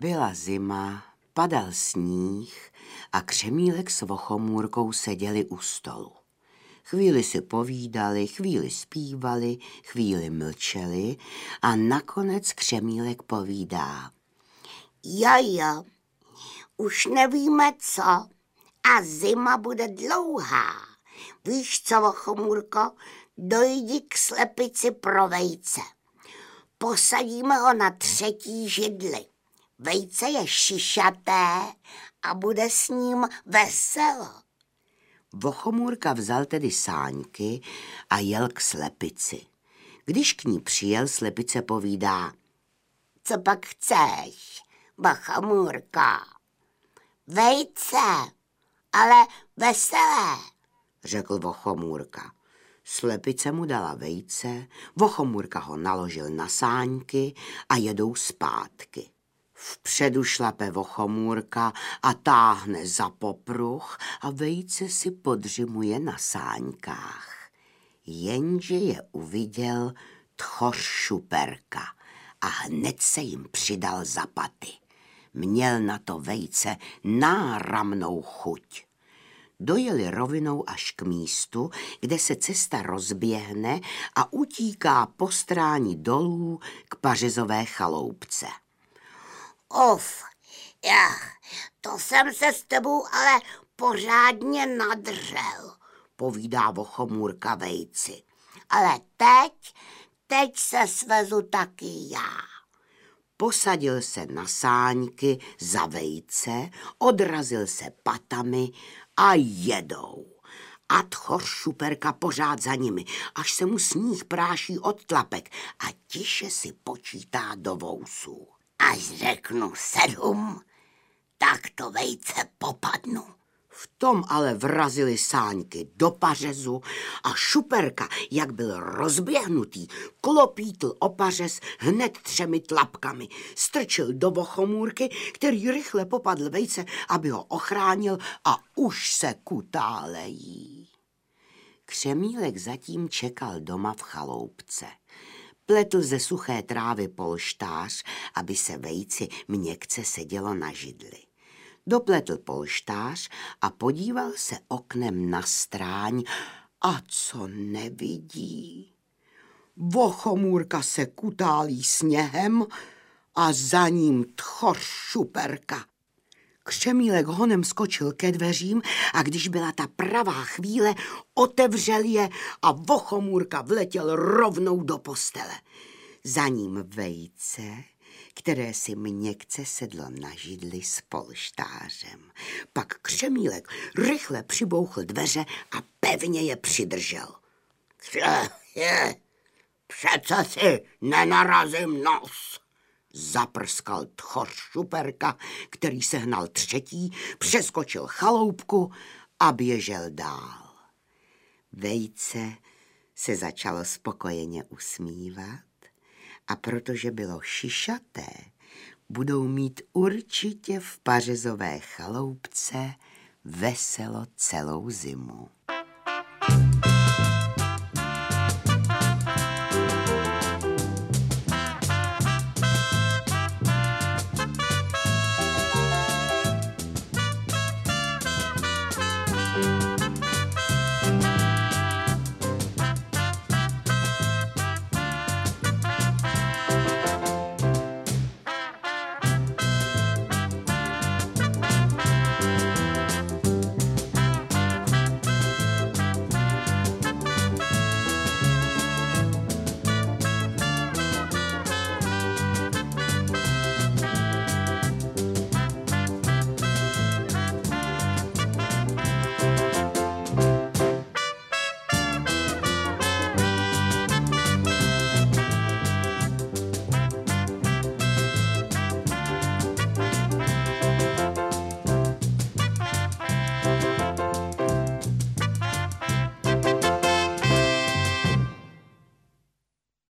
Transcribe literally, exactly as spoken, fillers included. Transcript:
Byla zima, padal sníh a Křemílek s Vochomůrkou seděli u stolu. Chvíli si povídali, chvíli zpívali, chvíli mlčeli a nakonec Křemílek povídá. Jojo, už nevíme co a zima bude dlouhá. Víš co, Vochomůrko, dojdi k slepici pro vejce. Posadíme ho na třetí židli. Vejce je šišaté a bude s ním veselo. Vochomůrka vzal tedy sáňky a jel k slepici. Když k ní přijel, slepice povídá. Co pak chceš, Vochomůrko? Vejce, ale veselé, řekl Vochomůrka. Slepice mu dala vejce, Vochomůrka ho naložil na sáňky a jedou zpátky. Vpředu šlape Vochomůrka a táhne za popruh a vejce si podřimuje na sáňkách. Jenže je uviděl Tchoř Šuperka a hned se jim přidal za paty. Měl na to vejce náramnou chuť. Dojeli rovinou až k místu, kde se cesta rozběhne a utíká po stráni dolů k pařezové chaloupce. Uf, já, to jsem se s tebou ale pořádně nadřel, povídá Vochomůrka vejci. Ale teď, teď se svezu taky já. Posadil se na sáňky za vejce, odrazil se patami a jedou. A Tchoř Šuperka pořád za nimi, až se mu sníh práší od tlapek a tiše si počítá do vousů. Až řeknu sedm, tak to vejce popadnu. V tom ale vrazili sáňky do pařezu a Šuperka, jak byl rozběhnutý, klopítl o pařez hned třemi tlapkami. Strčil do Vochomůrky, který rychle popadl vejce, aby ho ochránil a už se kutálejí. Křemílek zatím čekal doma v chaloupce. Pletl ze suché trávy polštář, aby se vejci měkce sedělo na židli. Dopletl polštář a podíval se oknem na stráň a co nevidí. Vochomůrka se kutálí sněhem a za ním Tchoř Šuperka. Křemílek honem skočil ke dveřím a když byla ta pravá chvíle, otevřel je a Vochomůrka vletěl rovnou do postele. Za ním vejce, které si měkce sedlo na židli s polštářem. Pak Křemílek rychle přibouchl dveře a pevně je přidržel. Je, přece si nenarazím nos, zaprskal Tchoř Šuperka, který sehnal třetí, přeskočil chaloupku a běžel dál. Vejce se začalo spokojeně usmívat a protože bylo šišaté, budou mít určitě v pařezové chaloupce veselo celou zimu.